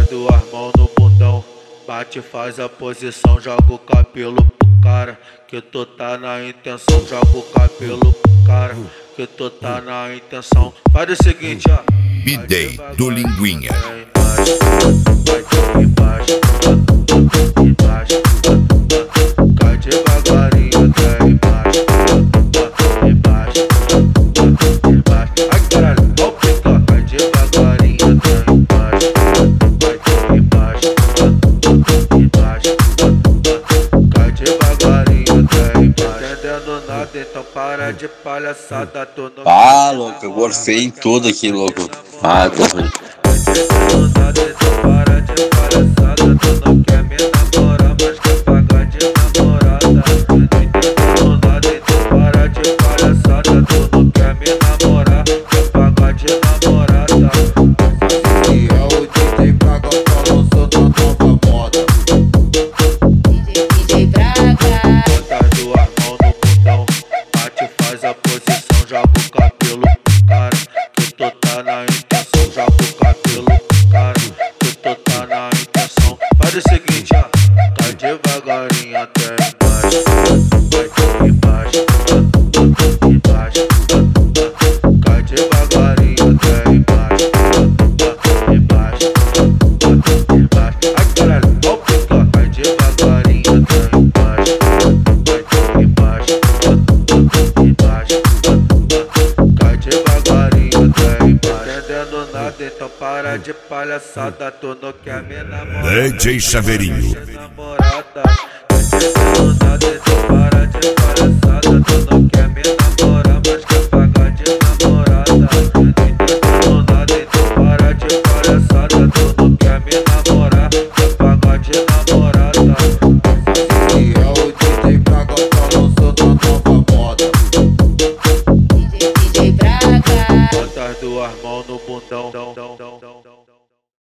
duas mãos no bundão, bate, faz a posição, joga o cabelo pro cara, que tu tá na intenção, joga o cabelo pro cara, que tu tá na intenção. Faz o seguinte, ó. B-Day do Linguinha. Vai embaixo, embaixo, cai devagarinho até embaixo, embaixo, embaixo. Ai caralho, ó o pica, cai devagarinho até embaixo, vai embaixo, embaixo, cai devagarinho até embaixo. Entendendo nada, então para de palhaçada, tu não. Ah, louco, eu gorfei em tudo aqui, louco. Ah, tô ruim. Entendendo nada, então para de palhaçada, tu não quer me namorar, mas quer pagar de namorada. Entendendo nada, então para de palhaçada, tu não quer me namorar, quer pagar de namorada. E é o DJ Braga falando na nova moda. DJ Braga. Bota as duas mãos no bundão, bate, faz a posição, joga o cabelo pro cara, que tu tá na intenção, joga o cabelo pro cara, que tu tá na intenção. Faz o seguinte, ó, cai devagarinho até embaixo, vai embaixo, embaixo, cai devagarinho até embaixo, embaixo, embaixo. Ai caralho, ó o pica, cai devagarinho até embaixo, vai embaixo, embaixo, cai devagarinho até embaixo. Entendendo nada, então para de palhaçada, tu não quer me namorar, DJ Chaveirinho. namorada. Entendendo nada, então para de palhaçada, tu não quer me namorar, mas quer pagar de namorada. Entendendo nada, então para de palhaçada, tu não quer me namorar, quer pagar de namorada. E é o DJ Braga falando na nova moda. DJ Braga. Bota as duas mãos no bundão.